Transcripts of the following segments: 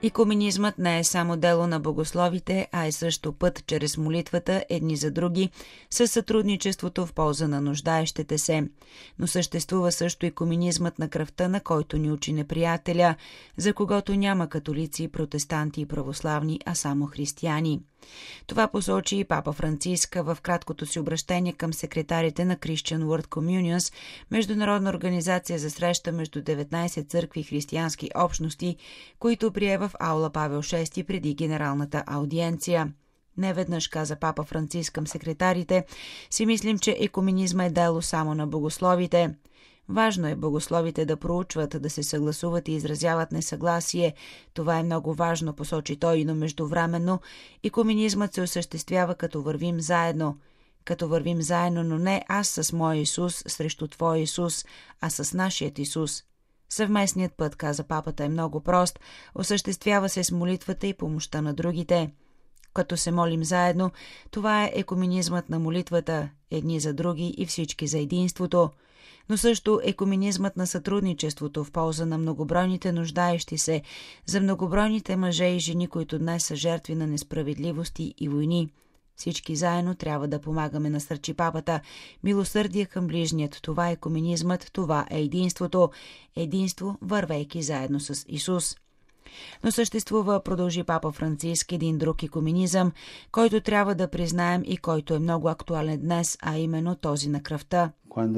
Икуменизмът не е само дело на богословите, а е също път чрез молитвата едни за други, със сътрудничеството в полза на нуждаещите се. Но съществува също икуменизмът на кръвта, на който ни учи неприятеля, за когото няма католици, протестанти и православни, а само християни. Това посочи и папа Франциск в краткото си обращение към секретарите на Christian World Communions, международна организация за среща между 19 църкви и християнски общности, които прие в аула Павел VI преди генералната аудиенция. Неведнъж, каза папа Франциск към секретарите, си мислим, че екуменизма е дело само на богословите. Важно е богословите да проучват, да се съгласуват и изразяват несъгласие. Това е много важно, посочи той, но междувременно икуменизмът се осъществява като вървим заедно. Като вървим заедно, но не аз с моя Исус срещу твой Исус, а с нашият Исус. Съвместният път, каза папата, е много прост, осъществява се с молитвата и помощта на другите. Като се молим заедно, това е екуменизмът на молитвата, едни за други и всички за единството. Но също екуменизмът на сътрудничеството в полза на многобройните нуждаещи се, за многобройните мъже и жени, които днес са жертви на несправедливости и войни. Всички заедно трябва да помагаме, насърчи папата. Милосърдие към ближният, това е екуменизмът, това е единството. Единство, вървейки заедно с Исус. Но съществува, продължи папа Франциск, един друг икуменизъм, който трябва да признаем и който е много актуален днес, а именно този на кръвта.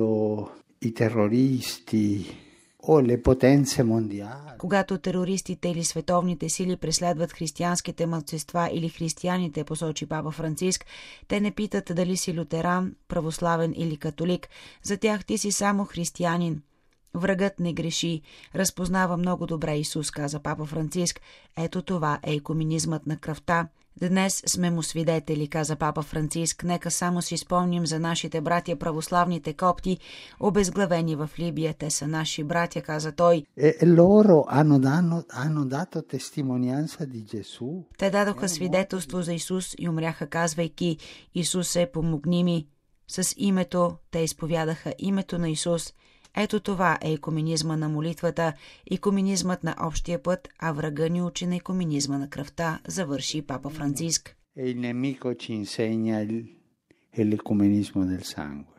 Когато терористите или световните сили преследват християнските малцинства или християните, посочи папа Франциск, те не питат дали си лютеран, православен или католик. За тях ти си само християнин. Врагът не греши, разпознава много добре Исус, каза папа Франциск. Ето това е икуменизмът на кръвта. Днес сме му свидетели, каза папа Франциск. Нека само си спомним за нашите братя православните копти, обезглавени в Либия. Те са наши братя, каза той. Те дадоха свидетелство за Исус и умряха, казвайки: Исусе, помогни ми. С името те изповядаха името на Исус. Ето това е икуменизма на молитвата, икуменизмът на общия път, а врага ни учи на икуменизма на кръвта, завърши папа Франциск.